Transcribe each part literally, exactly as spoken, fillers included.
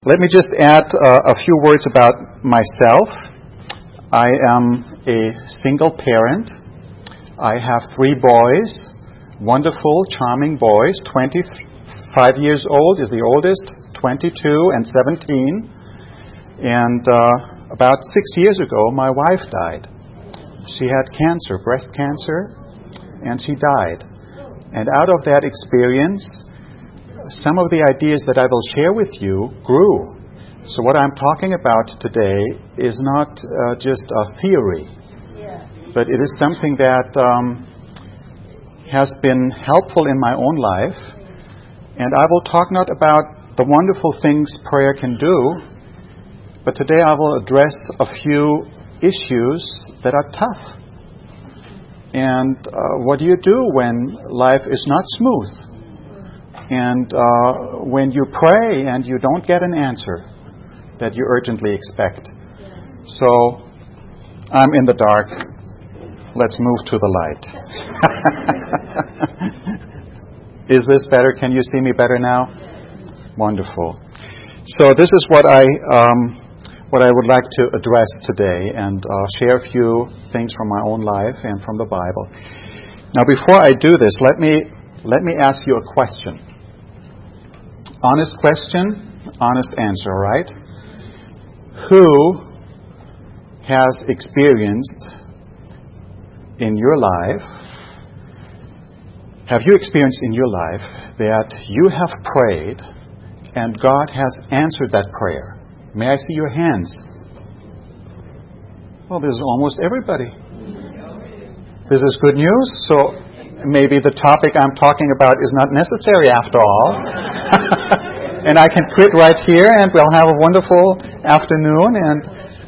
let me just add uh, a few words about myself. I am a single parent. I have three boys, wonderful, charming boys. twenty-five years old is the oldest, twenty-two and seventeen. And uh, about six years ago, my wife died. She had cancer, breast cancer, and she died. And out of that experience, some of the ideas that I will share with you grew. So what I'm talking about today is not uh, just a theory, but it is something that um, has been helpful in my own life. And I will talk not about the wonderful things prayer can do, but today I will address a few issues that are tough. And uh, what do you do when life is not smooth? And uh, when you pray and you don't get an answer that you urgently expect. So, I'm in the dark. Let's move to the light. Is this better? Can you see me better now? Wonderful. So this is what I um, what I would like to address today, and uh, share a few things from my own life and from the Bible. Now, before I do this, let me let me ask you a question. Honest question, honest answer, right? Who has experienced in your life, have you experienced in your life that you have prayed and God has answered that prayer? May I see your hands? Well, this is almost everybody. This is good news. So maybe the topic I'm talking about is not necessary after all. And I can quit right here and we'll have a wonderful afternoon. And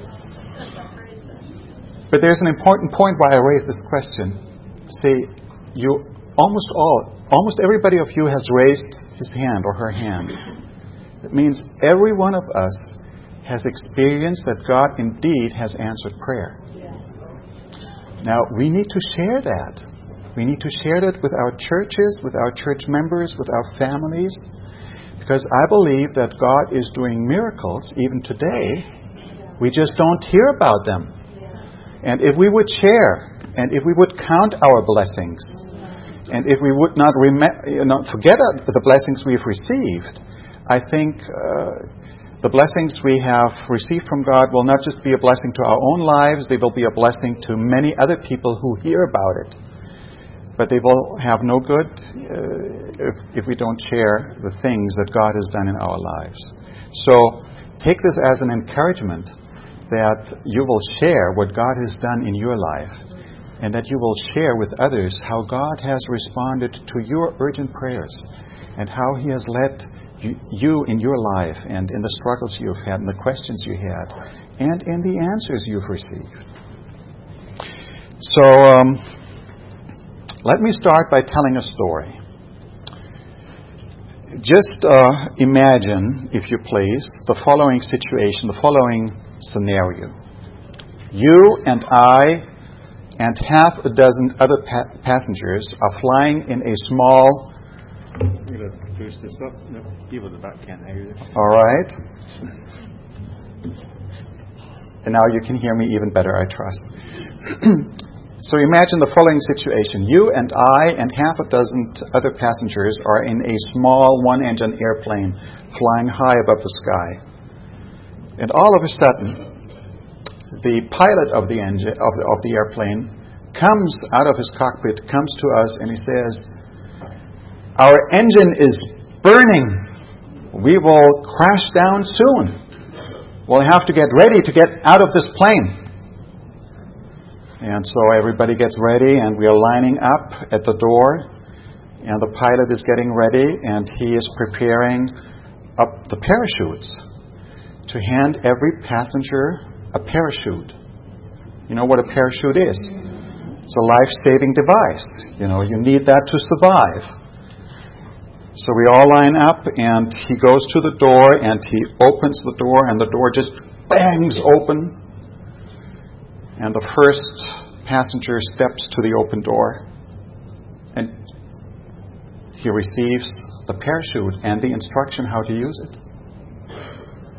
But there's an important point why I raised this question. See, you almost all, almost everybody of you has raised his hand or her hand. It means every one of us has experienced that God indeed has answered prayer. Now, we need to share that. We need to share that with our churches, with our church members, with our families. Because I believe that God is doing miracles even today. We just don't hear about them. And if we would share, and if we would count our blessings, and if we would not rem- you know, forget the blessings we've received, I think uh, the blessings we have received from God will not just be a blessing to our own lives, they will be a blessing to many other people who hear about it. But they will have no good uh, if, if we don't share the things that God has done in our lives. So take this as an encouragement that you will share what God has done in your life, and that you will share with others how God has responded to your urgent prayers, and how He has led you, you in your life, and in the struggles you've had, and the questions you had, and in the answers you've received. So, um, let me start by telling a story. Just uh, imagine, if you please, the following situation, the following scenario. You and I and half a dozen other pa- passengers are flying in a small... I'm going to boost this up. No, people in the back can't hear you. All right. And now you can hear me even better, I trust. So imagine the following situation. You and I and half a dozen other passengers are in a small one-engine airplane flying high above the sky. And all of a sudden, the pilot of the engine of the, of the airplane comes out of his cockpit, comes to us, and he says, "Our engine is burning. We will crash down soon. We'll have to get ready to get out of this plane." And so everybody gets ready, and we are lining up at the door, and the pilot is getting ready, and he is preparing up the parachutes to hand every passenger a parachute. You know what a parachute is? It's a life-saving device. You know, you need that to survive. So we all line up, and he goes to the door, and he opens the door, and the door just bangs open. And the first passenger steps to the open door, and he receives the parachute and the instruction how to use it.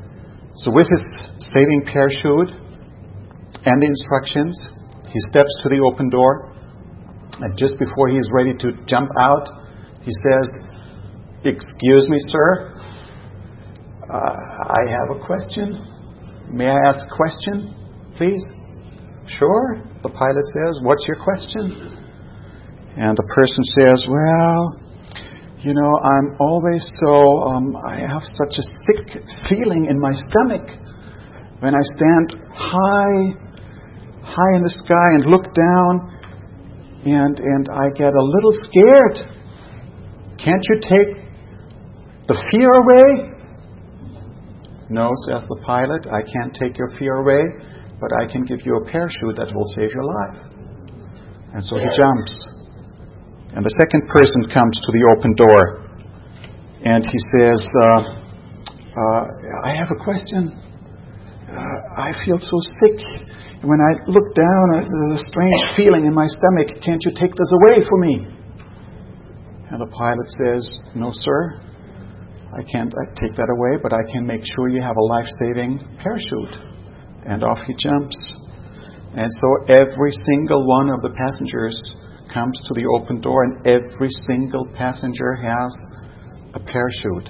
So with his saving parachute and the instructions, he steps to the open door, and just before he is ready to jump out, he says, "Excuse me, sir, uh, I have a question. May I ask a question, please?" "Sure," the pilot says. "What's your question?" And the person says, "Well, you know, I'm always so, um, I have such a sick feeling in my stomach when I stand high, high in the sky and look down, and and I get a little scared. Can't you take the fear away?" "No," says the pilot, "I can't take your fear away, but I can give you a parachute that will save your life." And so he jumps. And the second person comes to the open door, and he says, uh, uh, "I have a question. Uh, I feel so sick. When I look down, there's a strange feeling in my stomach. Can't you take this away for me?" And the pilot says, "No, sir. I can't take that away, but I can make sure you have a life-saving parachute." And off he jumps. And so every single one of the passengers comes to the open door, and every single passenger has a parachute.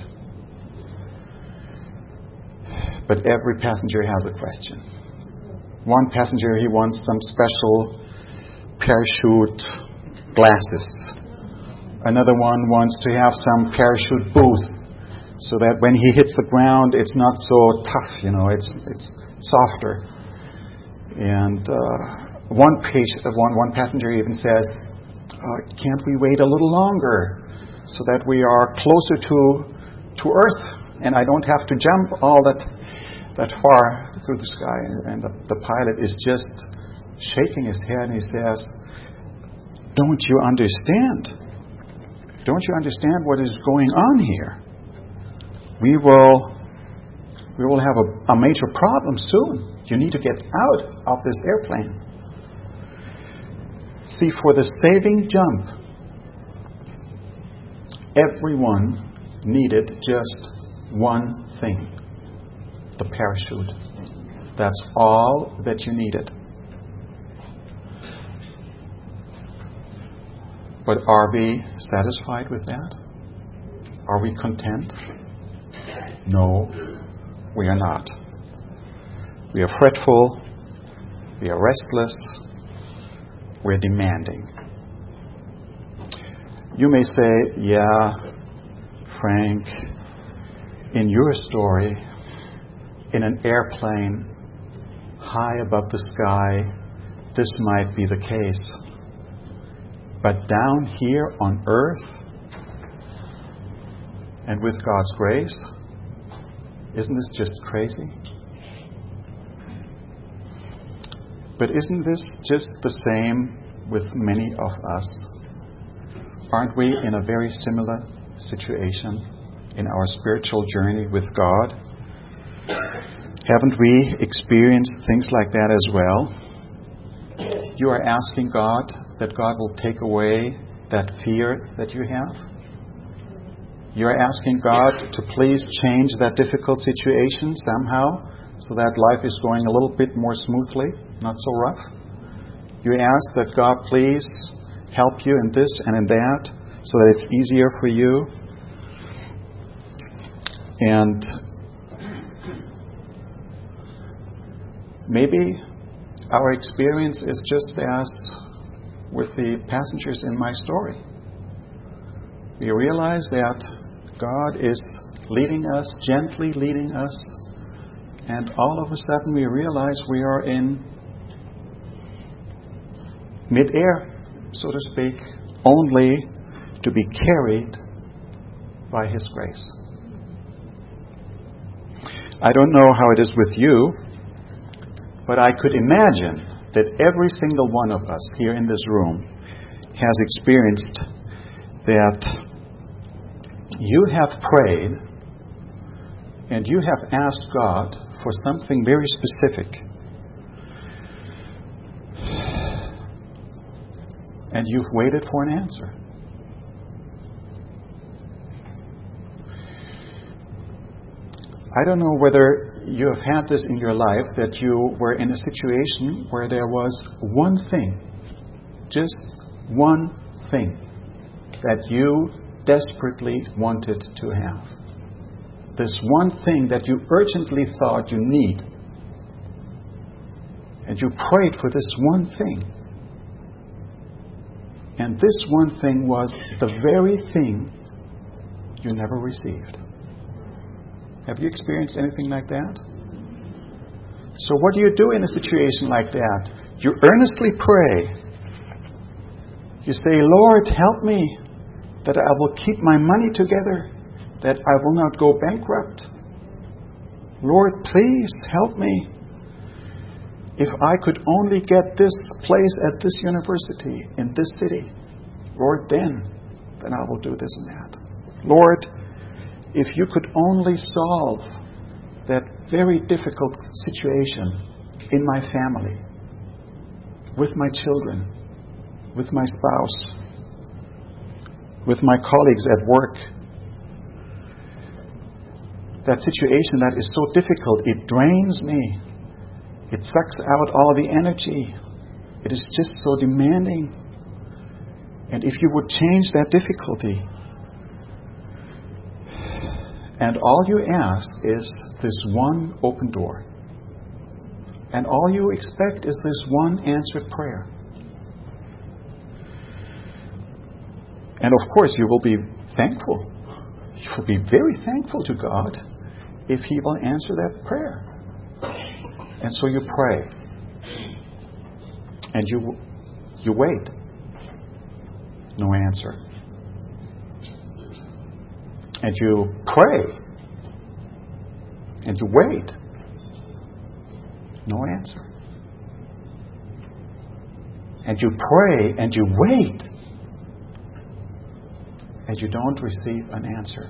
But every passenger has a question. One passenger, he wants some special parachute glasses. Another one wants to have some parachute booth, so that when he hits the ground, it's not so tough, you know, it's it's softer. And uh, one patient, one one passenger even says, uh, "Can't we wait a little longer so that we are closer to to Earth, and I don't have to jump all that that far through the sky?" And the, the pilot is just shaking his head, and he says, "Don't you understand? Don't you understand what is going on here? We will we will have a, a major problem soon. You need to get out of this airplane." See, for the saving jump, everyone needed just one thing: the parachute. That's all that you needed. But are we satisfied with that? Are we content? No, we are not. We are fretful. We are restless. We're demanding. You may say, "Yeah, Frank, in your story, in an airplane high above the sky, this might be the case. But down here on earth, and with God's grace, isn't this just crazy?" But isn't this just the same with many of us? Aren't we in a very similar situation in our spiritual journey with God? Haven't we experienced things like that as well? You are asking God that God will take away that fear that you have. You are asking God to please change that difficult situation somehow, so that life is going a little bit more smoothly, not so rough. You ask that God please help you in this and in that, so that it's easier for you. And maybe our experience is just as with the passengers in my story. We realize that God is leading us, gently leading us, and all of a sudden we realize we are in mid-air, so to speak, only to be carried by His grace. I don't know how it is with you, but I could imagine that every single one of us here in this room has experienced that you have prayed and you have asked God for something very specific. And you've waited for an answer. I don't know whether you have had this in your life, that you were in a situation where there was one thing, just one thing, that you desperately wanted to have. This one thing that you urgently thought you need. And you prayed for this one thing. And this one thing was the very thing you never received. Have you experienced anything like that? So what do you do in a situation like that? You earnestly pray. You say, Lord, help me that I will keep my money together, that I will not go bankrupt. Lord, please help me. If I could only get this place at this university, in this city, Lord, then, then I will do this and that. Lord, if you could only solve that very difficult situation in my family, with my children, with my spouse, with my colleagues at work. That situation that is so difficult, it drains me. It sucks out all the energy. It is just so demanding. And if you would change that difficulty, and all you ask is this one open door, and all you expect is this one answered prayer. And of course you will be thankful. You will be very thankful to God if He will answer that prayer. And so you pray. And you you wait. No answer. And you pray. And you wait. No answer. And you pray and you wait. And you don't receive an answer.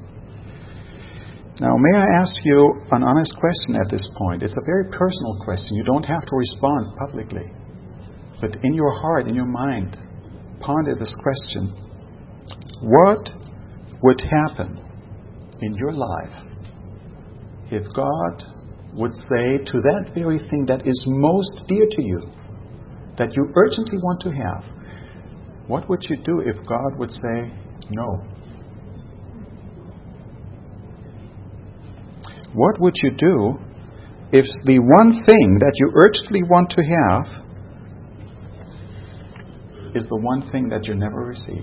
Now, may I ask you an honest question at this point? It's a very personal question. You don't have to respond publicly. But in your heart, in your mind, ponder this question. What would happen in your life if God would say to that very thing that is most dear to you, that you urgently want to have, what would you do if God would say no? What would you do if the one thing that you urgently want to have is the one thing that you never receive?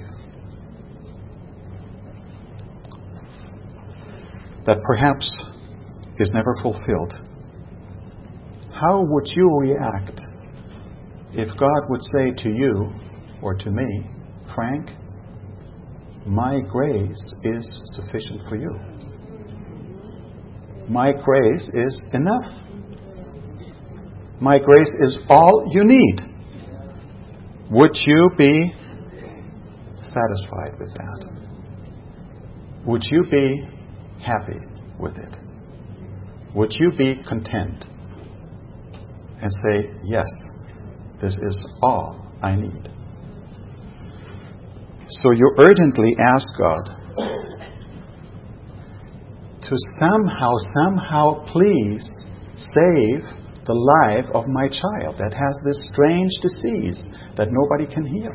That perhaps is never fulfilled. How would you react if God would say to you or to me, Frank, my grace is sufficient for you. My grace is enough. My grace is all you need. Would you be satisfied with that? Would you be happy with it? Would you be content and say, yes, this is all I need? So you urgently ask God to somehow, somehow please save the life of my child that has this strange disease that nobody can heal.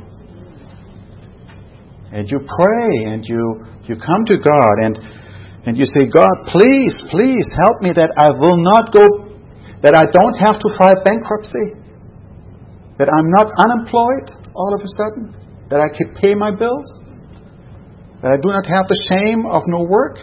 And you pray and you, you come to God and, and you say, God, please, please help me that I will not go, that I don't have to file bankruptcy, that I'm not unemployed all of a sudden, that I can pay my bills, that I do not have the shame of no work.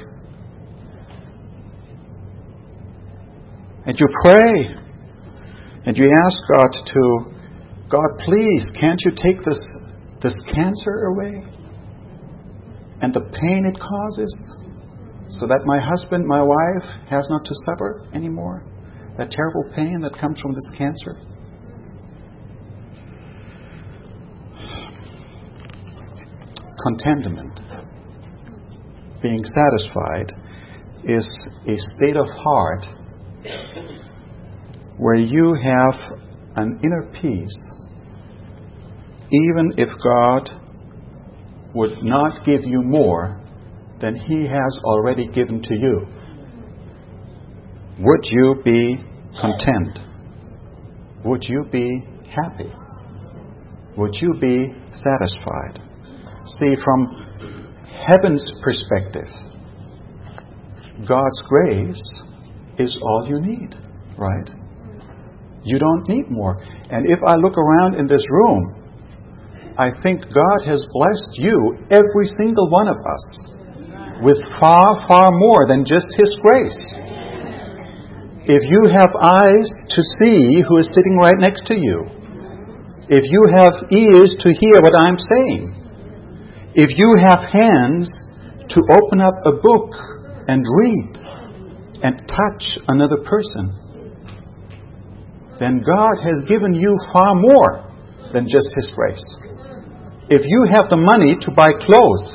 And you pray and you ask God to, God, please, can't you take this, this cancer away and the pain it causes so that my husband, my wife has not to suffer anymore? That terrible pain that comes from this cancer. Contentment, being satisfied, is a state of heart where you have an inner peace, even if God would not give you more than He has already given to you. would you be content? Would you be happy? Would you be satisfied? See, from heaven's perspective, God's grace is all you need, right? You don't need more. And if I look around in this room, I think God has blessed you, every single one of us, with far, far more than just His grace. If you have eyes to see who is sitting right next to you, if you have ears to hear what I'm saying, if you have hands to open up a book and read and touch another person, then God has given you far more than just His grace. If you have the money to buy clothes,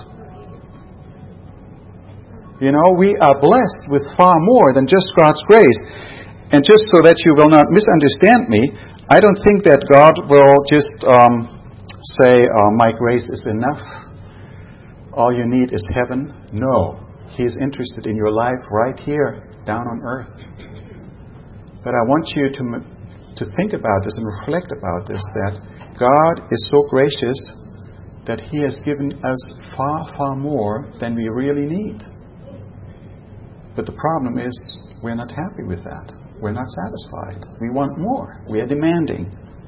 you know, we are blessed with far more than just God's grace. And just so that you will not misunderstand me, I don't think that God will just um, say, oh, my grace is enough. All you need is heaven. No. He is interested in your life right here, down on earth. But I want you to, to think about this and reflect about this, that God is so gracious that He has given us far, far more than we really need. But the problem is, we're not happy with that. We're not satisfied. We want more. We are demanding.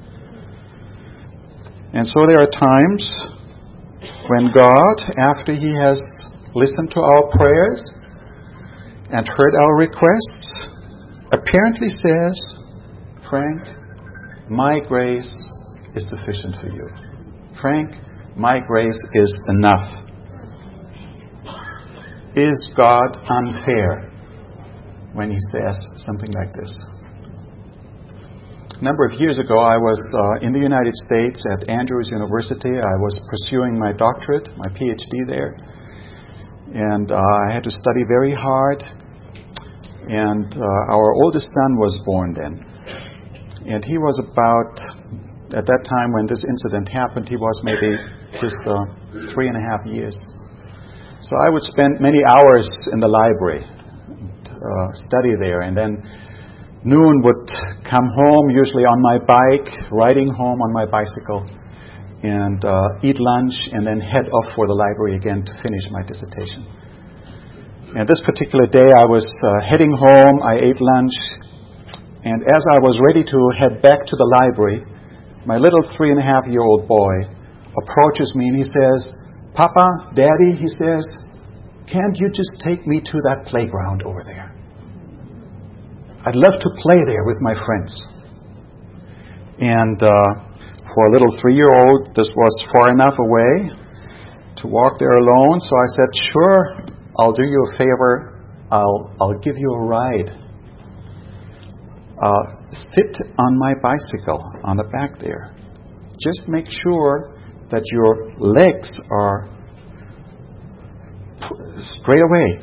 And so there are times when God, after He has listened to our prayers and heard our requests, apparently says, Frank, my grace is sufficient for you. Frank, my grace is enough. Is God unfair when He says something like this? A number of years ago, I was uh, in the United States at Andrews University. I was pursuing my doctorate, my P H D there. And uh, I had to study very hard. And uh, our oldest son was born then. And he was about, at that time when this incident happened, he was maybe just uh, three and a half years. So I would spend many hours in the library, uh, study there, and then noon would come home, usually on my bike, riding home on my bicycle, and uh, eat lunch, and then head off for the library again to finish my dissertation. And this particular day I was uh, heading home, I ate lunch, and as I was ready to head back to the library, my little three and a half year old boy approaches me and he says, Papa, Daddy, he says, can't you just take me to that playground over there? I'd love to play there with my friends. And uh, for a little three-year-old, this was far enough away to walk there alone. So I said, sure, I'll do you a favor. I'll, I'll give you a ride. Uh, sit on my bicycle on the back there. Just make sure that your legs are straight away.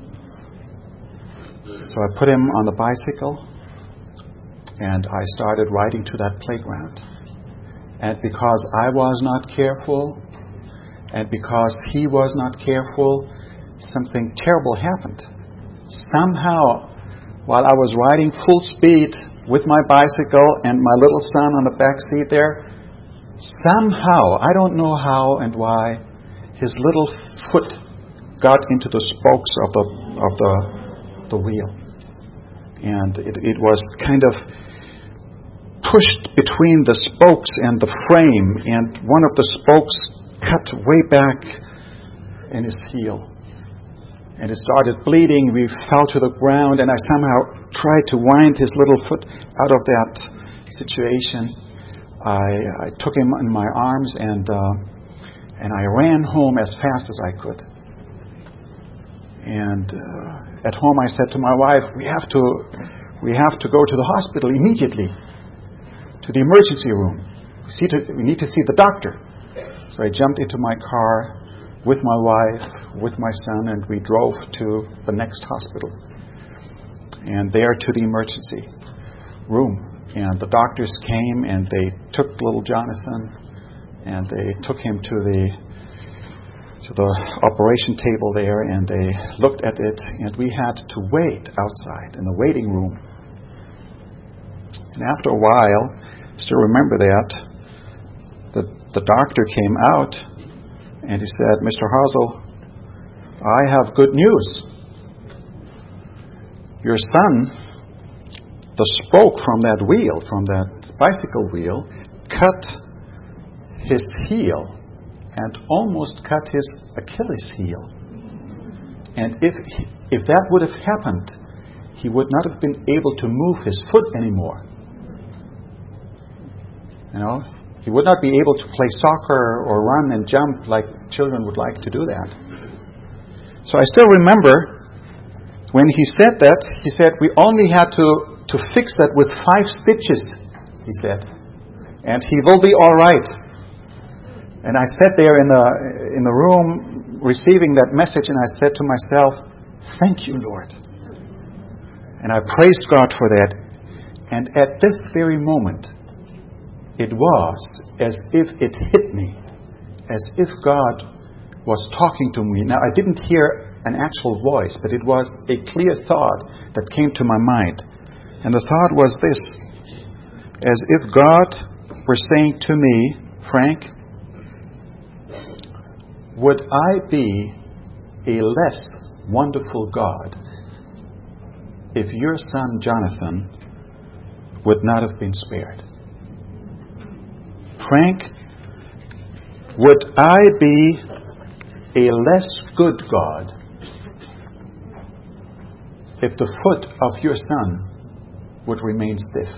So I put him on the bicycle and I started riding to that playground. And because I was not careful and because he was not careful, something terrible happened. Somehow, while I was riding full speed with my bicycle and my little son on the back seat there, somehow, I don't know how and why, his little foot got into the spokes of the of the the wheel, and it, it was kind of pushed between the spokes and the frame, and one of the spokes cut way back in his heel, and it started bleeding. We fell to the ground, and I somehow tried to wind his little foot out of that situation. I, I took him in my arms and uh, and I ran home as fast as I could. And uh, at home I said to my wife, "We have to, we have to go to the hospital immediately, to the emergency room. We, see to, we need to see the doctor." So I jumped into my car with my wife, with my son, and we drove to the next hospital. And there to the emergency room. And the doctors came and they took little Jonathan and they took him to the to the operation table there, and they looked at it, and we had to wait outside in the waiting room. And after a while, I still remember that, the, the doctor came out, and he said, "Mister Hazel, I have good news. Your son, the spoke from that wheel, from that bicycle wheel, cut his heel and almost cut his Achilles heel. And if if that would have happened, he would not have been able to move his foot anymore. You know, he would not be able to play soccer or run and jump like children would like to do that." So I still remember when he said that, he said, "We only had to, to fix that with five stitches," he said, "and he will be all right." And I sat there in the in the room receiving that message, and I said to myself, "Thank you, Lord." And I praised God for that. And at this very moment, it was as if it hit me, as if God was talking to me. Now, I didn't hear an actual voice, but it was a clear thought that came to my mind. And the thought was this: as if God were saying to me, "Frank, would I be a less wonderful God if your son Jonathan would not have been spared? Frank, would I be a less good God if the foot of your son would remain stiff?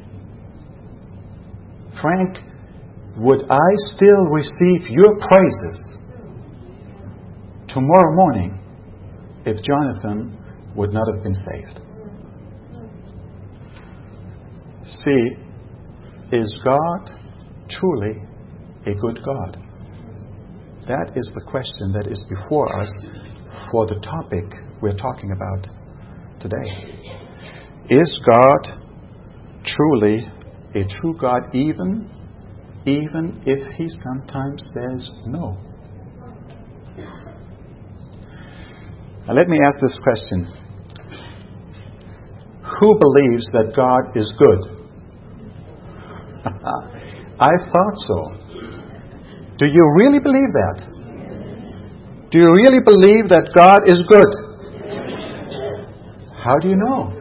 Frank, would I still receive your praises tomorrow morning if Jonathan would not have been saved?" See, is God truly a good God? That is the question that is before us for the topic we're talking about today. Is God truly a true God, even, even if He sometimes says no? Now let me ask this question. Who believes that God is good? I thought so. Do you really believe that? Do you really believe that God is good? How do you know?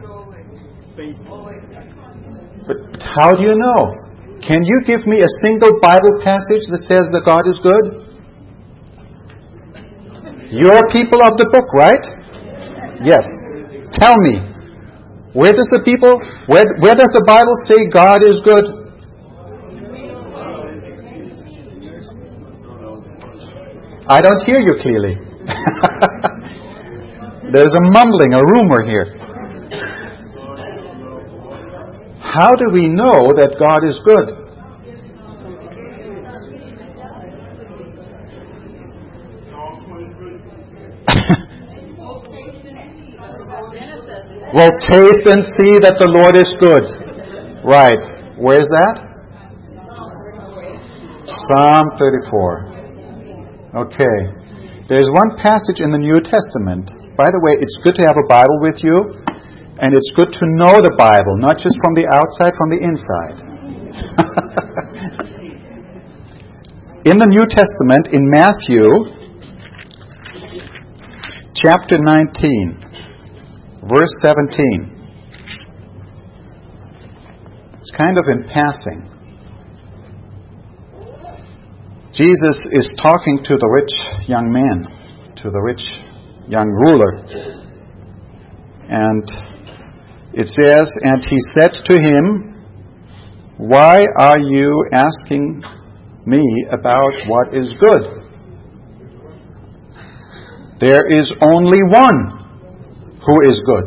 But how do you know? Can you give me a single Bible passage that says that God is good? You're people of the book, right? Yes. Tell me, where does the people, where, where does the Bible say God is good? I don't hear you clearly. There's a mumbling, a rumor here. How do we know that God is good? Well, taste and see that the Lord is good. Right. Where's that? Psalm thirty-four. Okay. There's one passage in the New Testament. By the way, it's good to have a Bible with you, and it's good to know the Bible, not just from the outside, from the inside. In the New Testament, in Matthew, chapter nineteen, verse seventeen. It's kind of in passing. Jesus is talking to the rich young man, to the rich young ruler. And it says, "And he said to him, 'Why are you asking me about what is good? There is only one who is good.'"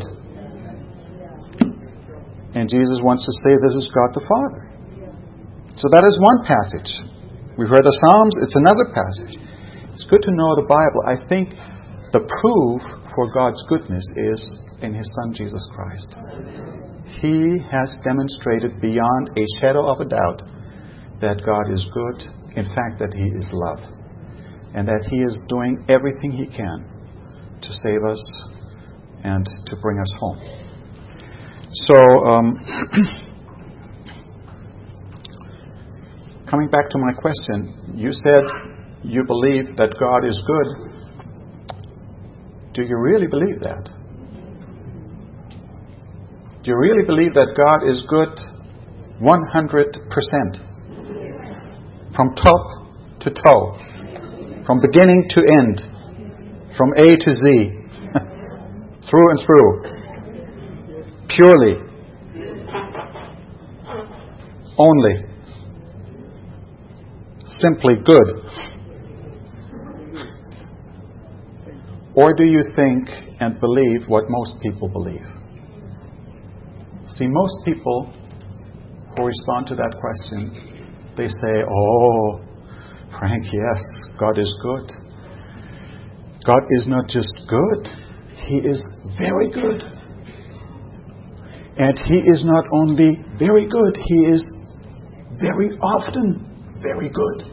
And Jesus wants to say this is God the Father. So that is one passage. We've heard the Psalms, it's another passage. It's good to know the Bible. I think the proof for God's goodness is in His Son Jesus Christ. He has demonstrated beyond a shadow of a doubt that God is good, in fact that He is love. and that He is doing everything He can to save us and to bring us home. So, um, coming back to my question, you said you believe that God is good. Do you really believe that? Do you really believe that God is good one hundred percent? From top to toe. From beginning to end. From A to Z. Through and through. Purely. Only. Simply good. Or do you think and believe what most people believe? See, most people who respond to that question, they say, oh, Frank, yes, God is good. God is not just good, He is very good. And He is not only very good, He is very often very good.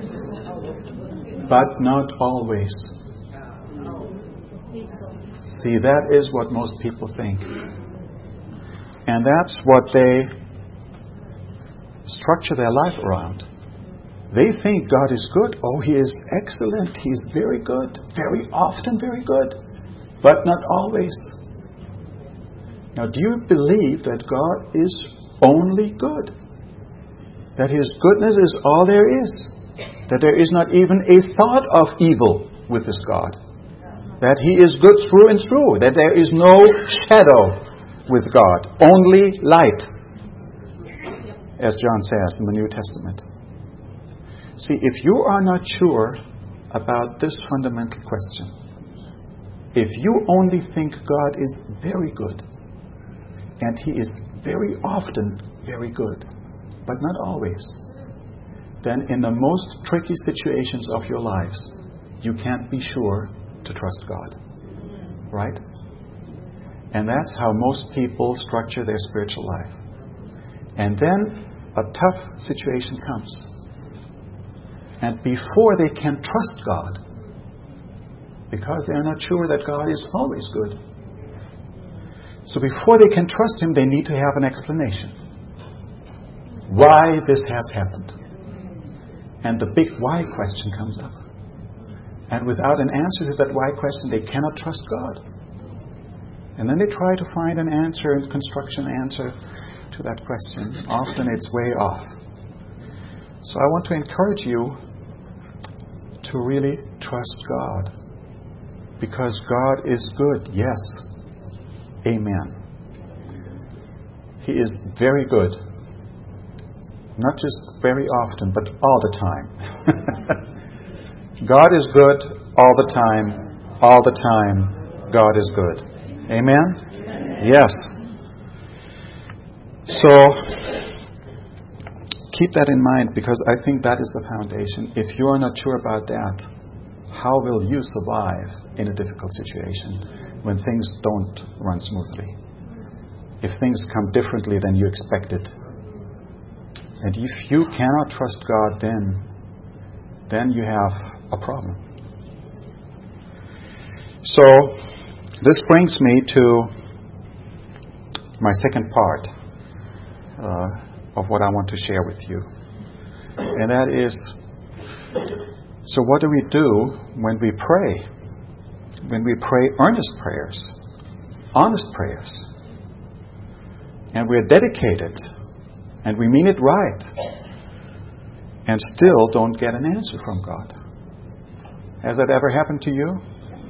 But not always. See, that is what most people think. And that's what they structure their life around. They think God is good. Oh, He is excellent. He's very good. Very often very good. But not always. Now, do you believe that God is only good? That His goodness is all there is? That there is not even a thought of evil with this God? That He is good through and through? That there is no shadow with God? Only light? As John says in the New Testament. See, if you are not sure about this fundamental question, if you only think God is very good, and He is very often very good, but not always, then in the most tricky situations of your lives, you can't be sure to trust God. Right? And that's how most people structure their spiritual life. And then a tough situation comes. And before they can trust God, because they're not sure that God is always good, so before they can trust Him, they need to have an explanation. Why this has happened. And the big why question comes up. And without an answer to that why question, they cannot trust God. And then they try to find an answer, a construction answer to that question. Often it's way off. So I want to encourage you to really trust God. Because God is good, yes. Amen. He is very good. Not just very often, but all the time. God is good all the time. All the time, God is good. Amen? Yes. So, keep that in mind, because I think that is the foundation. If you are not sure about that, how will you survive in a difficult situation when things don't run smoothly? If things come differently than you expected. And if you cannot trust God, then, then you have a problem. So, this brings me to my second part uh, of what I want to share with you. And that is, so what do we do when we pray? When we pray earnest prayers, honest prayers, and we're dedicated, and we mean it right, and still don't get an answer from God. Has that ever happened to you?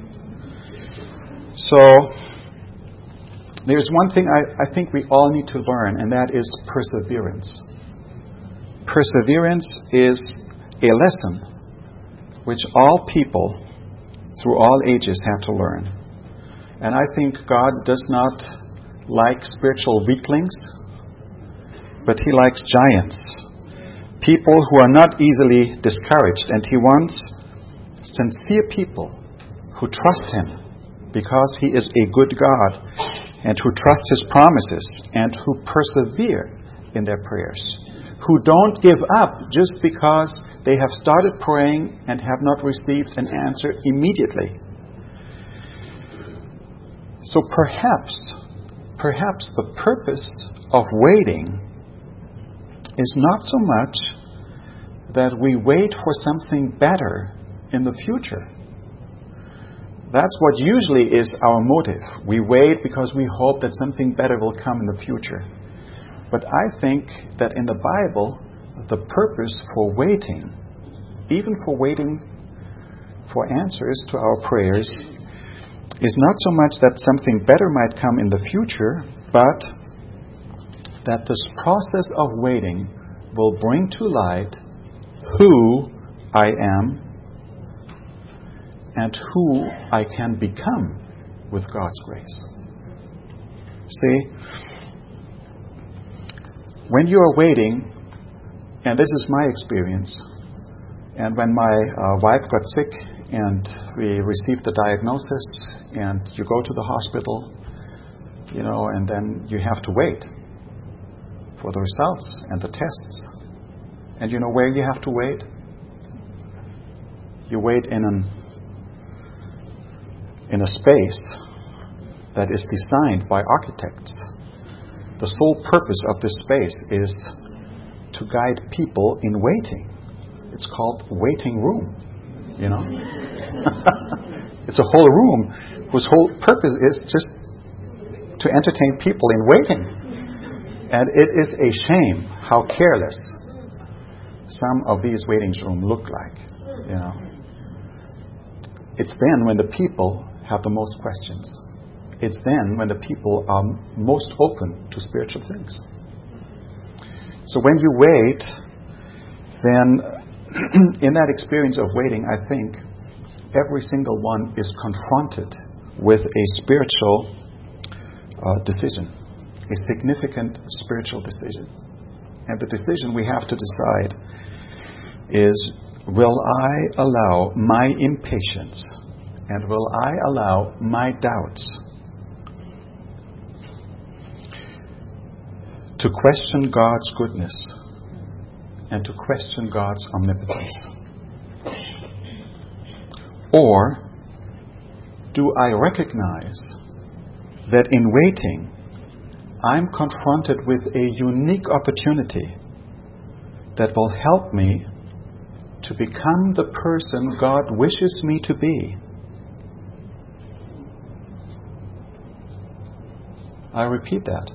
So, there's one thing I, I think we all need to learn, and that is perseverance. Perseverance is a lesson which all people through all ages have to learn. And I think God does not like spiritual weaklings, but He likes giants. People who are not easily discouraged. And He wants sincere people who trust Him because He is a good God, and who trust His promises, and who persevere in their prayers. who don't give up just because they have started praying and have not received an answer immediately. So perhaps, perhaps the purpose of waiting is not so much that we wait for something better in the future. That's what usually is our motive. We wait because we hope that something better will come in the future. But I think that in the Bible, the purpose for waiting, even for waiting for answers to our prayers, is not so much that something better might come in the future, but that this process of waiting will bring to light who I am and who I can become with God's grace. See, when you are waiting, and this is my experience, and when my uh, wife got sick and we received the diagnosis and you go to the hospital, you know, and then you have to wait for the results and the tests. And you know where you have to wait? You wait in an in a space that is designed by architects. The sole purpose of this space is to guide people in waiting. It's called waiting room, you know. It's a whole room whose whole purpose is just to entertain people in waiting. And it is a shame how careless some of these waiting rooms look like, you know. It's then when the people have the most questions. It's then when the people are most open to spiritual things. So when you wait, then in that experience of waiting, I think every single one is confronted with a spiritual uh, decision, a significant spiritual decision. And the decision we have to decide is, will I allow my impatience and will I allow my doubts to question God's goodness and to question God's omnipotence? Or do I recognize that in waiting, I'm confronted with a unique opportunity that will help me to become the person God wishes me to be? I repeat that.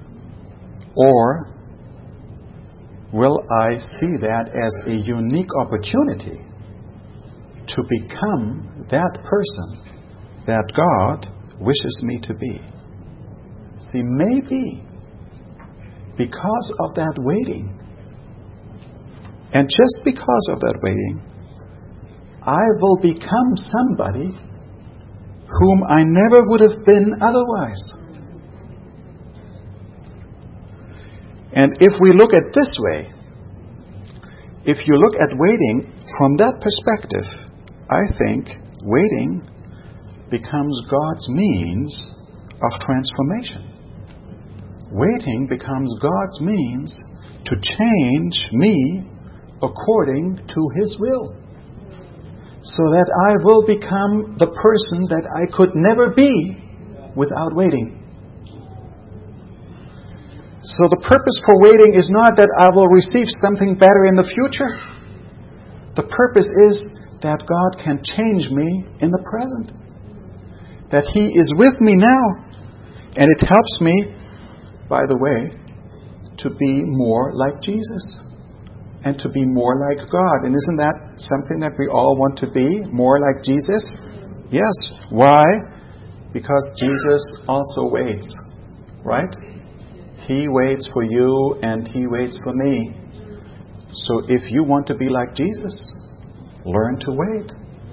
Or will I see that as a unique opportunity to become that person that God wishes me to be? See, maybe because of that waiting, and just because of that waiting, I will become somebody whom I never would have been otherwise. And if we look at this way, if you look at waiting from that perspective, I think waiting becomes God's means of transformation. Waiting becomes God's means to change me according to His will, so that I will become the person that I could never be without waiting. So the purpose for waiting is not that I will receive something better in the future. The purpose is that God can change me in the present. That He is with me now. And it helps me, by the way, to be more like Jesus. And to be more like God. And isn't that something that we all want to be? More like Jesus? Yes. Why? Because Jesus also waits. Right? He waits for you and He waits for me. So if you want to be like Jesus, learn to wait.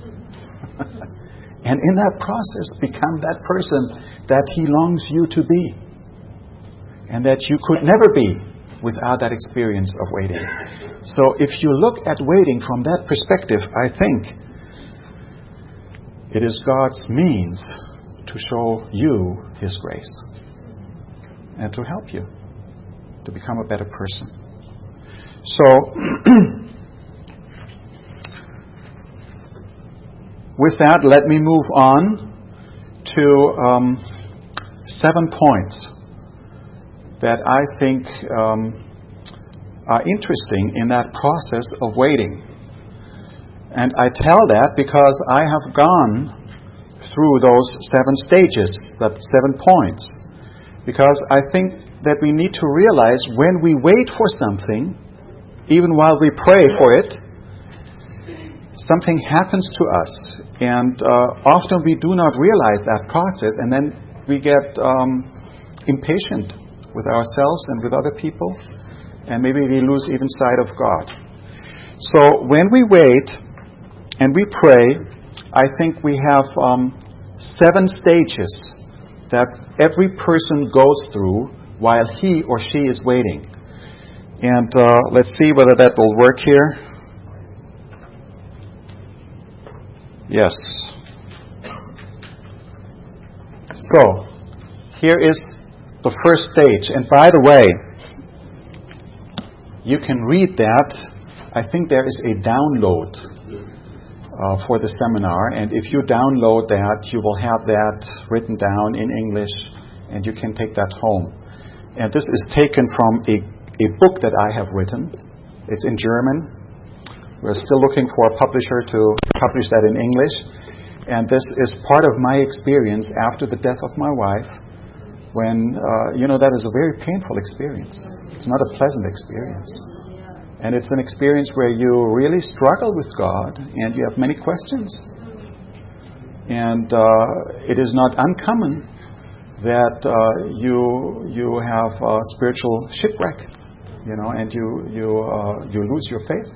And in that process, become that person that He longs you to be. And that you could never be without that experience of waiting. So if you look at waiting from that perspective, I think it is God's means to show you His grace and to help you to become a better person. So, with that, let me move on to um, seven points that I think um, are interesting in that process of waiting. And I tell that because I have gone through those seven stages, that seven points. Because I think that we need to realize when we wait for something, even while we pray for it, something happens to us. And uh, often we do not realize that process, and then we get um, impatient with ourselves and with other people, and maybe we lose even sight of God. So when we wait and we pray, I think we have um, seven stages that every person goes through while he or she is waiting. And uh, let's see whether that will work here. Yes. So, here is the first stage. And by the way, you can read that. I think there is a download uh, for the seminar. And if you download that, you will have that written down in English, and you can take that home. And this is taken from a, a book that I have written. It's in German. We're still looking for a publisher to publish that in English. And this is part of my experience after the death of my wife, when, uh, you know, that is a very painful experience. It's not a pleasant experience. And it's an experience where you really struggle with God, and you have many questions. And uh, it is not uncommon that uh, you you have a spiritual shipwreck, you know, and you you uh, you lose your faith.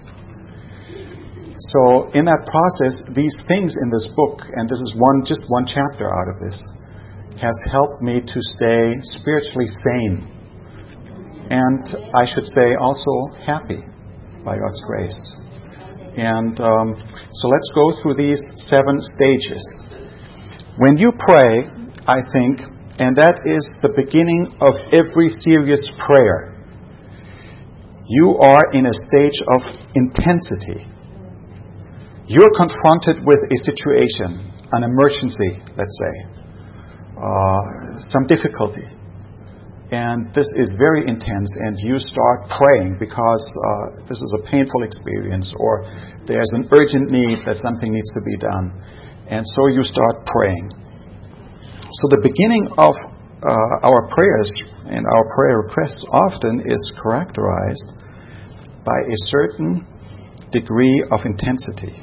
So in that process, these things in this book, and this is one just one chapter out of this, has helped me to stay spiritually sane, and I should say also happy by God's grace. And um, so let's go through these seven stages. When you pray, I think, and that is the beginning of every serious prayer, you are in a stage of intensity. You're confronted with a situation, an emergency, let's say, uh, some difficulty. And this is very intense, and you start praying because uh, this is a painful experience, or there's an urgent need that something needs to be done. And so you start praying. So the beginning of uh, our prayers and our prayer requests often is characterized by a certain degree of intensity.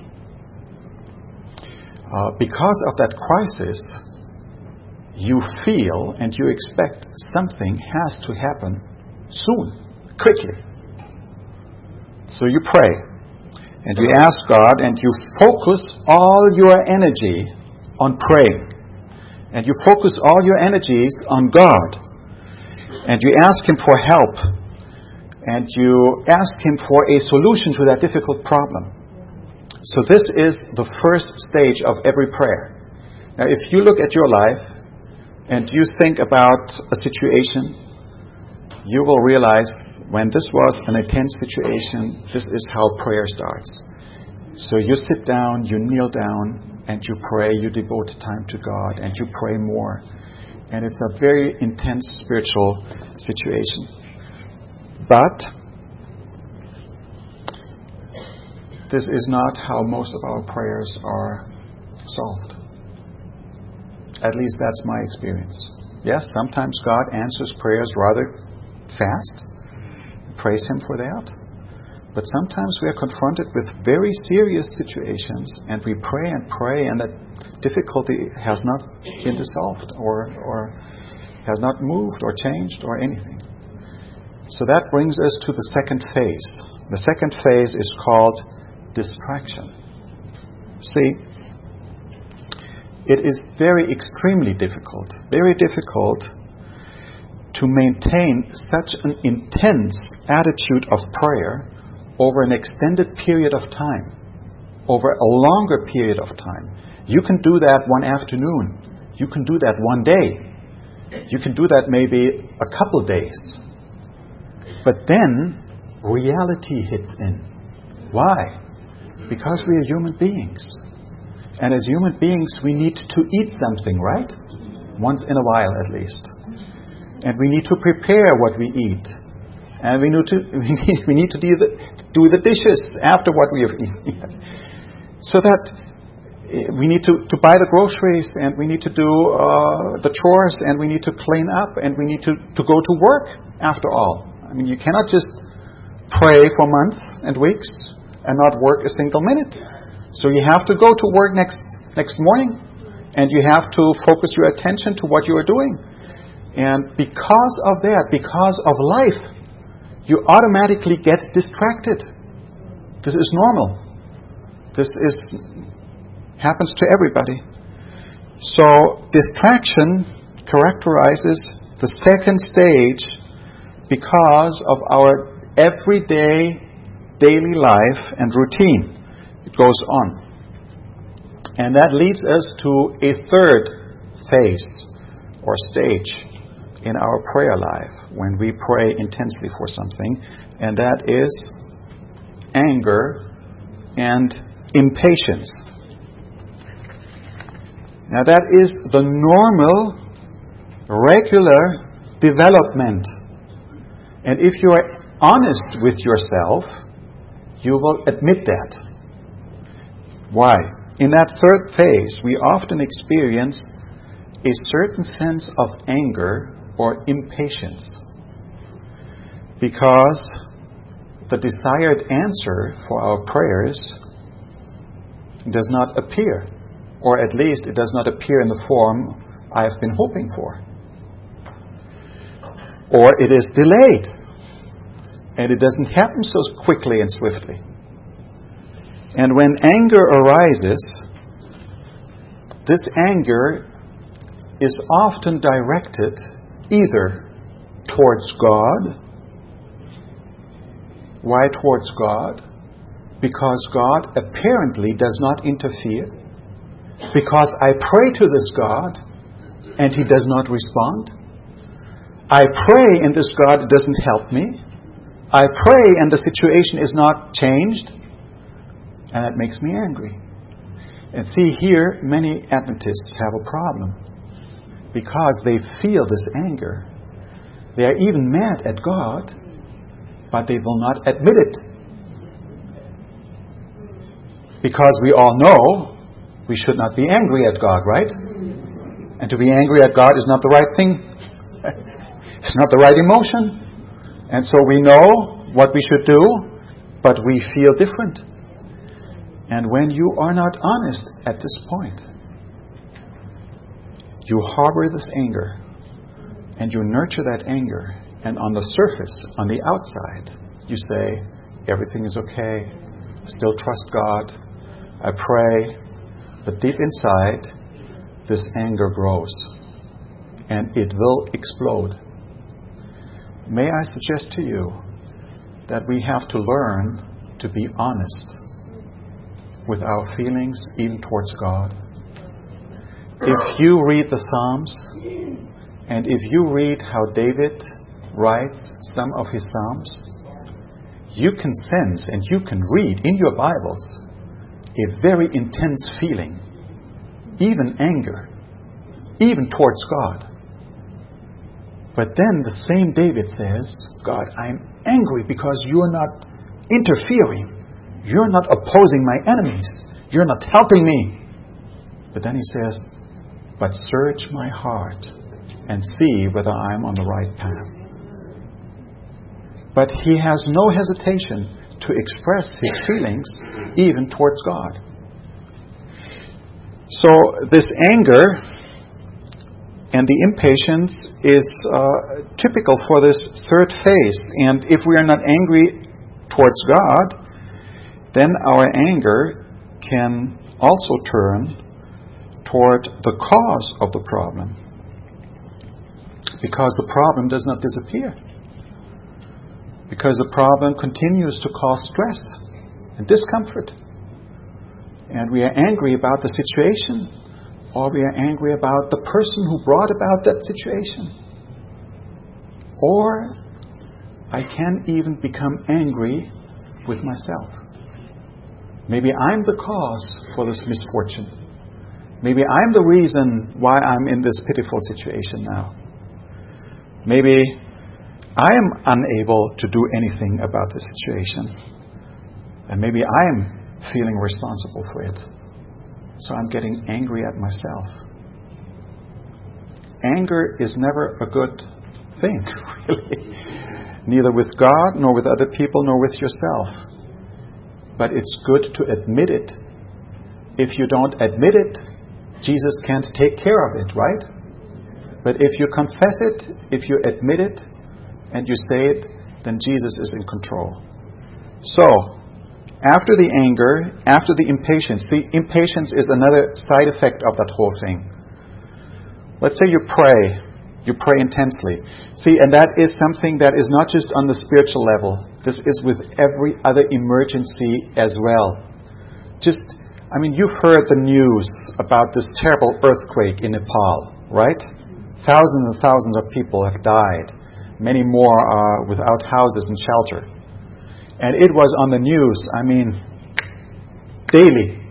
Uh, because of that crisis, you feel and you expect something has to happen soon, quickly. So you pray, and you ask God, and you focus all your energy on praying. And you focus all your energies on God. And you ask Him for help. And you ask Him for a solution to that difficult problem. So this is the first stage of every prayer. Now, if you look at your life and you think about a situation, you will realize when this was an intense situation, this is how prayer starts. So you sit down, you kneel down, and you pray, you devote time to God, and you pray more. And it's a very intense spiritual situation. But this is not how most of our prayers are solved. At least that's my experience. Yes, sometimes God answers prayers rather fast. Praise Him for that. But sometimes we are confronted with very serious situations, and we pray and pray, and that difficulty has not been dissolved or, or has not moved or changed or anything. So that brings us to the second phase. The second phase is called distraction. See, it is very extremely difficult, very difficult to maintain such an intense attitude of prayer over an extended period of time, over a longer period of time. You can do that one afternoon. You can do that one day. You can do that maybe a couple days. But then reality hits in. Why? Because we are human beings. And as human beings, we need to eat something, right? Once in a while, at least. And we need to prepare what we eat. And we need to, we need, we need to do the, do the dishes after what we have eaten. So that we need to, to buy the groceries, and we need to do uh, the chores, and we need to clean up, and we need to, to go to work after all. I mean, you cannot just pray for months and weeks and not work a single minute. So you have to go to work next next morning, and you have to focus your attention to what you are doing. And because of that, because of life, you automatically get distracted. This is normal. This is happens to everybody. So distraction characterizes the second stage because of our everyday daily life and routine. It goes on. And that leads us to a third phase or stage in our prayer life when we pray intensely for something, and that is anger and impatience. Now that is the normal, regular development. And if you are honest with yourself, you will admit that. Why? In that third phase, we often experience a certain sense of anger or impatience because the desired answer for our prayers does not appear, or at least it does not appear in the form I have been hoping for. Or it is delayed, and it doesn't happen so quickly and swiftly. And when anger arises, this anger is often directed either towards God. Why towards God? Because God apparently does not interfere. Because I pray to this God and He does not respond. I pray and this God doesn't help me. I pray and the situation is not changed. And that makes me angry. And see, here many Adventists have a problem. Because they feel this anger. They are even mad at God, but they will not admit it. Because we all know we should not be angry at God, right? And to be angry at God is not the right thing. It's not the right emotion. And so we know what we should do, but we feel different. And when you are not honest at this point, you harbor this anger, and you nurture that anger, and on the surface, on the outside, you say, everything is okay, I still trust God, I pray, but deep inside, this anger grows, and it will explode. May I suggest to you that we have to learn to be honest with our feelings, even towards God. If you read the Psalms, and if you read how David writes some of his Psalms, you can sense and you can read in your Bibles a very intense feeling, even anger, even towards God. But then the same David says, God, I'm angry because you're not interfering. You're not opposing my enemies. You're not helping me. But then he says, but search my heart and see whether I'm on the right path. But he has no hesitation to express his feelings even towards God. So this anger and the impatience is uh, typical for this third phase. And if we are not angry towards God, then our anger can also turn toward the cause of the problem. Because the problem does not disappear. Because the problem continues to cause stress and discomfort. And we are angry about the situation, or we are angry about the person who brought about that situation. Or I can even become angry with myself. Maybe I'm the cause for this misfortune. Maybe I'm the reason why I'm in this pitiful situation now. Maybe I am unable to do anything about the situation. And maybe I am feeling responsible for it. So I'm getting angry at myself. Anger is never a good thing, really. Neither with God, nor with other people, nor with yourself. But it's good to admit it. If you don't admit it, Jesus can't take care of it, right? But if you confess it, if you admit it, and you say it, then Jesus is in control. So, after the anger, after the impatience, the impatience is another side effect of that whole thing. Let's say you pray. You pray intensely. See, and that is something that is not just on the spiritual level. This is with every other emergency as well. Just, I mean, you've heard the news about this terrible earthquake in Nepal, right? Thousands and thousands of people have died. Many more are without houses and shelter. And it was on the news, I mean, daily.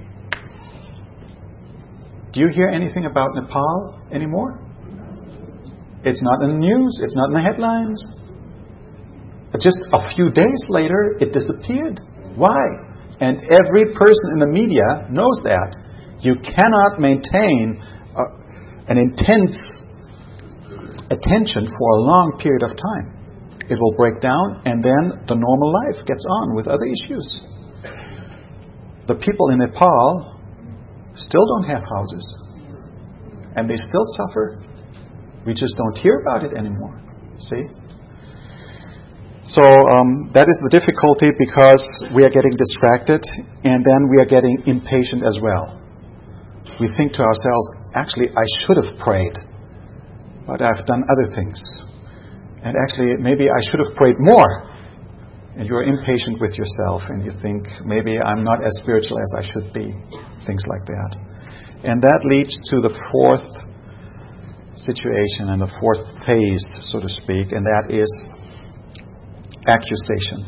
Do you hear anything about Nepal anymore? It's not in the news. It's not in the headlines. Just a few days later, it disappeared. Why? And every person in the media knows that. You cannot maintain a, an intense attention for a long period of time. It will break down, and then the normal life gets on with other issues. The people in Nepal still don't have houses. And they still suffer. We just don't hear about it anymore. See? So um, that is the difficulty, because we are getting distracted, and then we are getting impatient as well. We think to ourselves, actually, I should have prayed, but I've done other things. And actually, maybe I should have prayed more. And you're impatient with yourself, and you think, maybe I'm not as spiritual as I should be. Things like that. And that leads to the fourth situation and the fourth phase, so to speak, and that is accusation.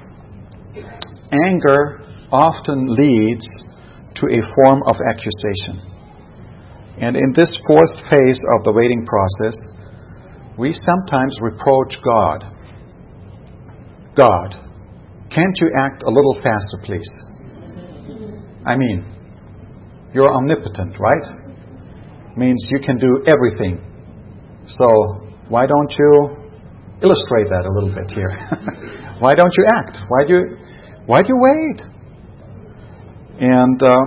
Anger often leads to a form of accusation. And in this fourth phase of the waiting process, we sometimes reproach God. God, can't you act a little faster, please? I mean, you're omnipotent, right? Means you can do everything. So why don't you illustrate that a little bit here? Why don't you act? Why do you, why do you wait? And uh,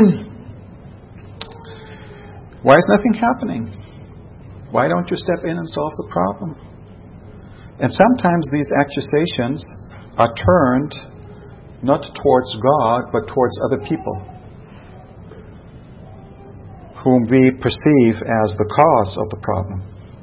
why is nothing happening? Why don't you step in and solve the problem? And sometimes these accusations are turned not towards God, but towards other people, whom we perceive as the cause of the problem.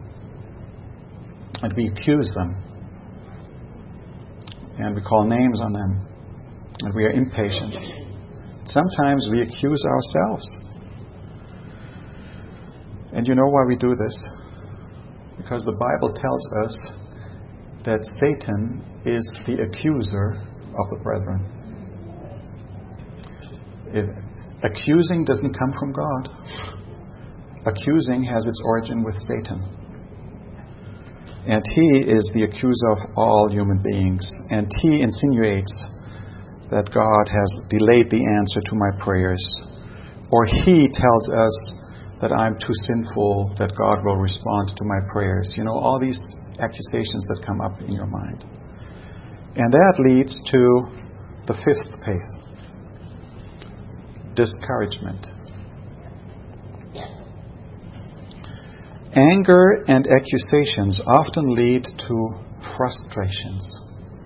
And we accuse them. And we call names on them. And we are impatient. Sometimes we accuse ourselves. And you know why we do this? Because the Bible tells us that Satan is the accuser of the brethren. If accusing doesn't come from God. Accusing has its origin with Satan. And he is the accuser of all human beings. And he insinuates that God has delayed the answer to my prayers. Or he tells us that I'm too sinful, that God will respond to my prayers. You know, all these accusations that come up in your mind. And that leads to the fifth phase. Discouragement. Anger and accusations often lead to frustrations.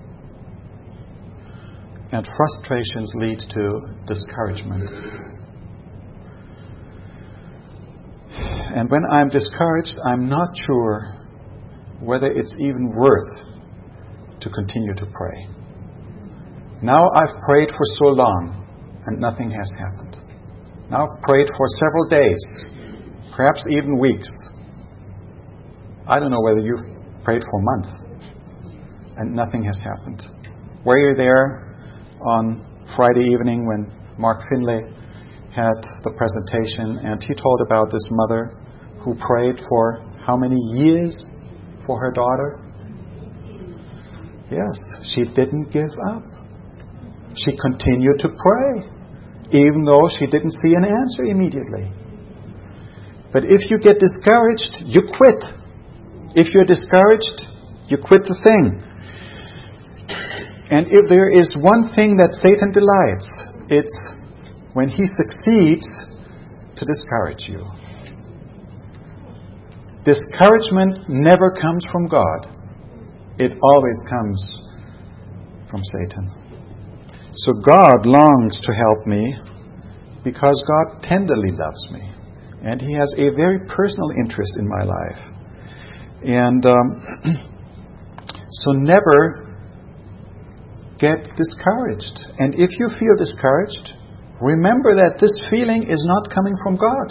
And frustrations lead to discouragement. And when I'm discouraged, I'm not sure whether it's even worth to continue to pray. Now I've prayed for so long, and nothing has happened. Now I've prayed for several days, perhaps even weeks. I don't know whether you've prayed for months. and nothing has happened. Were you there on Friday evening when Mark Finlay had the presentation, and he told about this mother who prayed for how many years for her daughter? Yes, she didn't give up. She continued to pray, even though she didn't see an answer immediately. But if you get discouraged, you quit. If you're discouraged, you quit the thing. And if there is one thing that Satan delights, it's when he succeeds to discourage you. Discouragement never comes from God. It always comes from Satan. So God longs to help me because God tenderly loves me. And He has a very personal interest in my life. And um, so never get discouraged. And if you feel discouraged, remember that this feeling is not coming from God.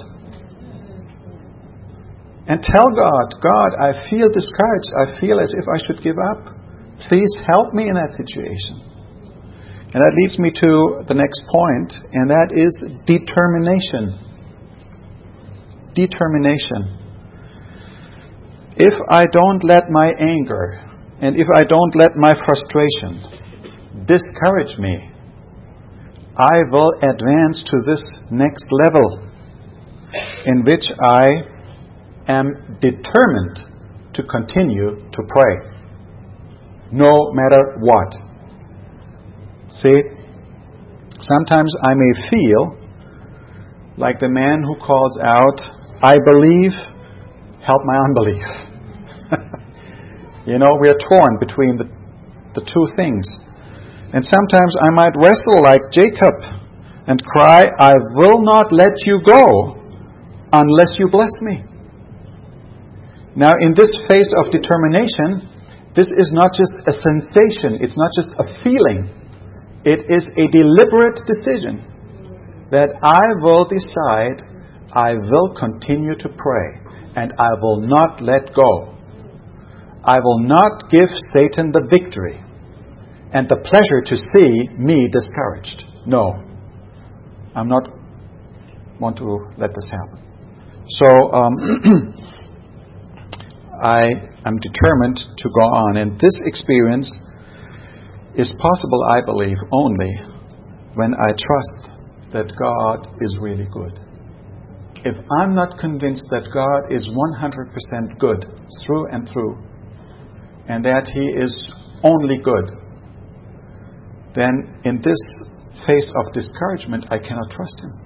And tell God, God, I feel discouraged. I feel as if I should give up. Please help me in that situation. And that leads me to the next point, and that is determination. Determination. If I don't let my anger and if I don't let my frustration discourage me, I will advance to this next level in which I am determined to continue to pray, no matter what. See, sometimes I may feel like the man who calls out, I believe, help my unbelief. You know, we are torn between the, the two things. And sometimes I might wrestle like Jacob and cry, I will not let you go unless you bless me. Now, in this phase of determination, this is not just a sensation. It's not just a feeling. It is a deliberate decision that I will decide I will continue to pray and I will not let go. I will not give Satan the victory and the pleasure to see me discouraged. No, I'm not want to let this happen. So um, I am determined to go on, and this experience is possible, I believe, only when I trust that God is really good. If I'm not convinced that God is one hundred percent good through and through, and that He is only good, then in this phase of discouragement, I cannot trust Him.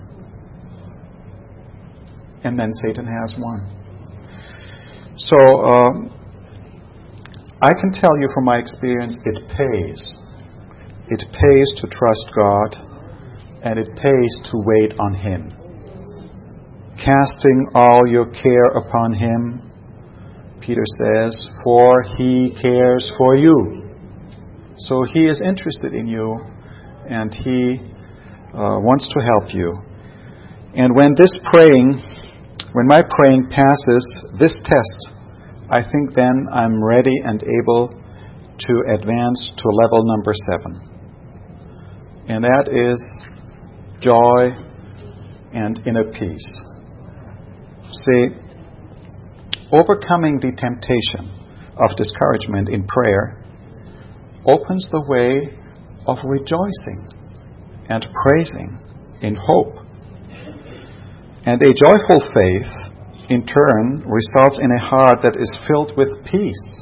And then Satan has won. So, um, I can tell you from my experience, it pays. It pays to trust God, and it pays to wait on Him. Casting all your care upon Him, Peter says, for He cares for you. So He is interested in you, and He uh, wants to help you. And when this praying, when my praying passes this test, I think then I'm ready and able to advance to level number seven. And that is joy and inner peace. See, overcoming the temptation of discouragement in prayer opens the way of rejoicing and praising in hope. And a joyful faith, in turn, results in a heart that is filled with peace.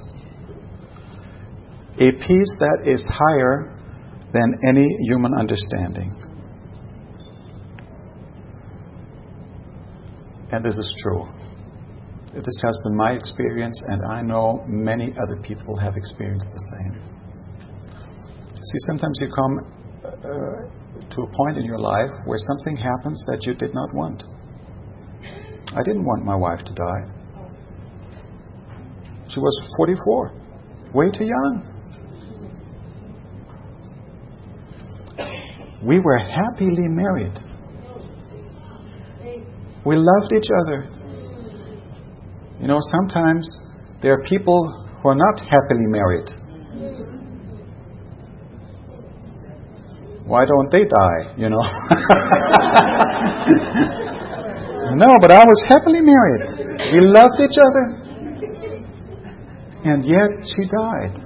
A peace that is higher than any human understanding. And this is true. This has been my experience, and I know many other people have experienced the same. See, sometimes you come uh, to a point in your life where something happens that you did not want. I didn't want my wife to die. She was forty-four, way too young. We were happily married. We loved each other. You know, sometimes there are people who are not happily married. Why don't they die, you know? No, but I was happily married. We loved each other. And yet she died.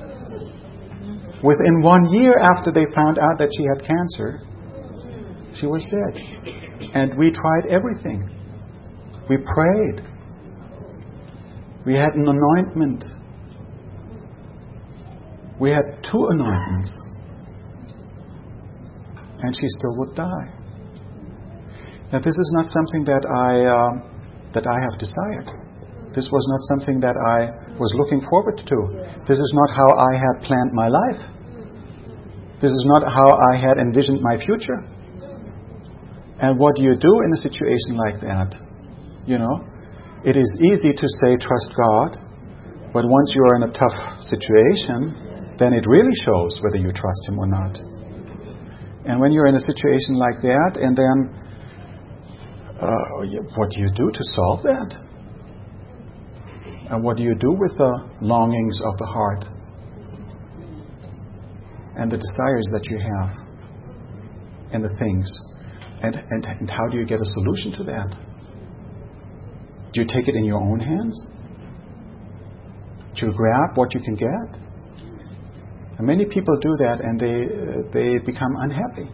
Within one year after they found out that she had cancer, she was dead. And we tried everything. We prayed. We had an anointment. We had two anointments. And she still would die. Now this is not something that I uh, that I have desired. This was not something that I was looking forward to. This is not how I had planned my life. This is not how I had envisioned my future. And what do you do in a situation like that? You know, it is easy to say trust God, but once you are in a tough situation, then it really shows whether you trust Him or not. And when you're in a situation like that, and then uh, what do you do to solve that? And what do you do with the longings of the heart and the desires that you have and the things? And, and, and how do you get a solution to that? Do you take it in your own hands? Do you grab what you can get? And many people do that, and they uh, they become unhappy.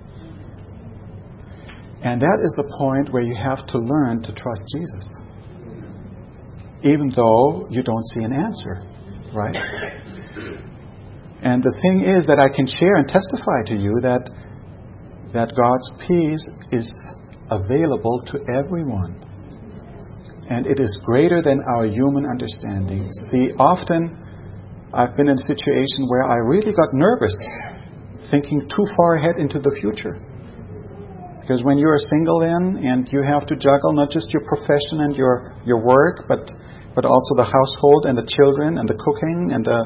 And that is the point where you have to learn to trust Jesus, even though you don't see an answer, right? And the thing is that I can share and testify to you that that God's peace is available to everyone. And it is greater than our human understanding. See, often I've been in a situation where I really got nervous, thinking too far ahead into the future. Because when you're single then, and you have to juggle not just your profession and your, your work, but but also the household and the children and the cooking and the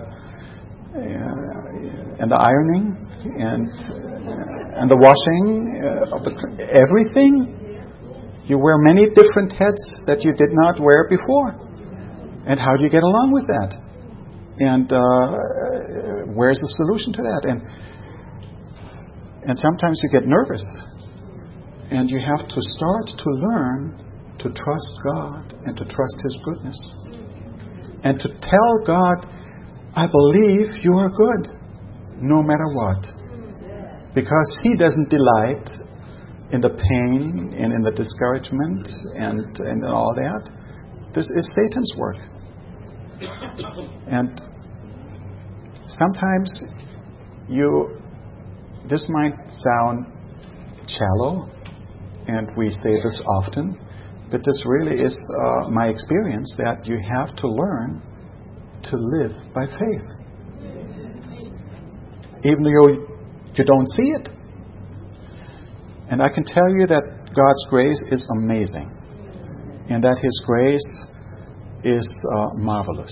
uh, and the ironing and uh, and the washing uh, of the everything. You wear many different hats that you did not wear before. And how do you get along with that? And uh, where's the solution to that? And and sometimes you get nervous. And you have to start to learn to trust God and to trust His goodness. And to tell God, I believe you are good, no matter what. Because He doesn't delight in the pain and in the discouragement and, and all that. This is Satan's work. And sometimes you, this might sound shallow, and we say this often, but this really is uh, my experience, that you have to learn to live by faith. Even though you don't see it. And I can tell you that God's grace is amazing. And that His grace is uh, marvelous.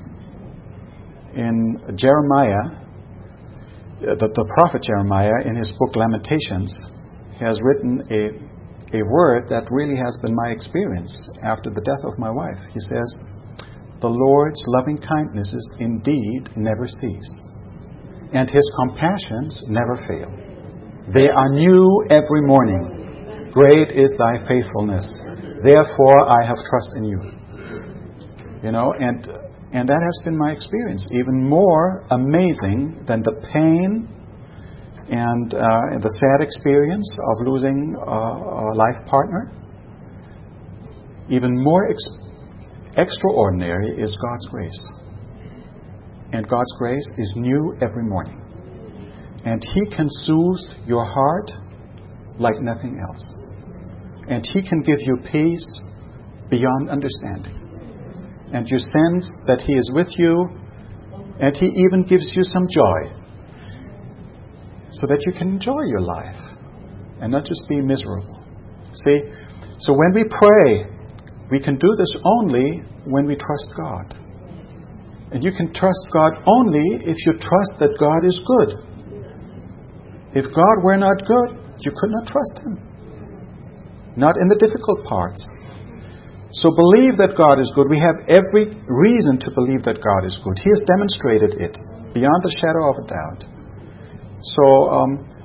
In Jeremiah, the, the prophet Jeremiah, in his book Lamentations, has written a a word that really has been my experience after the death of my wife. He says, the Lord's loving kindnesses indeed never cease, and His compassions never fail. They are new every morning. Great is thy faithfulness. Therefore I have trust in you. You know, and and that has been my experience. Even more amazing than the pain and uh, the sad experience of losing uh, a life partner. Even more ex- extraordinary is God's grace. And God's grace is new every morning. And He can soothe your heart like nothing else. And He can give you peace beyond understanding. And you sense that He is with you, and He even gives you some joy, so that you can enjoy your life and not just be miserable. See? So when we pray, we can do this only when we trust God. And you can trust God only if you trust that God is good. If God were not good, you could not trust Him. Not in the difficult parts. So believe that God is good. We have every reason to believe that God is good. He has demonstrated it beyond the shadow of a doubt. So um,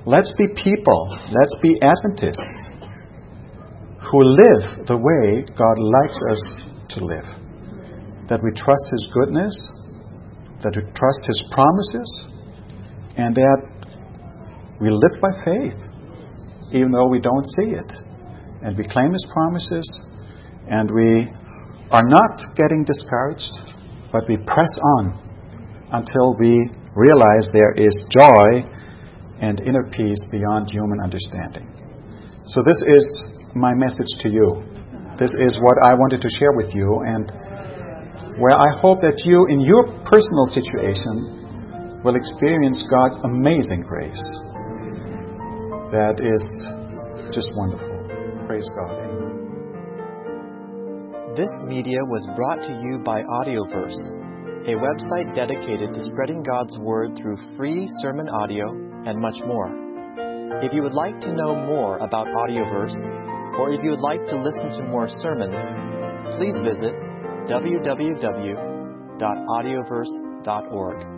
Let's be people, let's be Adventists who live the way God likes us to live. That we trust His goodness, that we trust His promises, and that we live by faith, even though we don't see it. And we claim His promises, and we are not getting discouraged, but we press on until we realize there is joy and inner peace beyond human understanding. So this is my message to you. This is what I wanted to share with you, and where I hope that you, in your personal situation, will experience God's amazing grace. That is just wonderful. Praise God. Amen. This media was brought to you by Audioverse, a website dedicated to spreading God's Word through free sermon audio and much more. If you would like to know more about Audioverse, or if you would like to listen to more sermons, please visit w w w dot audioverse dot org.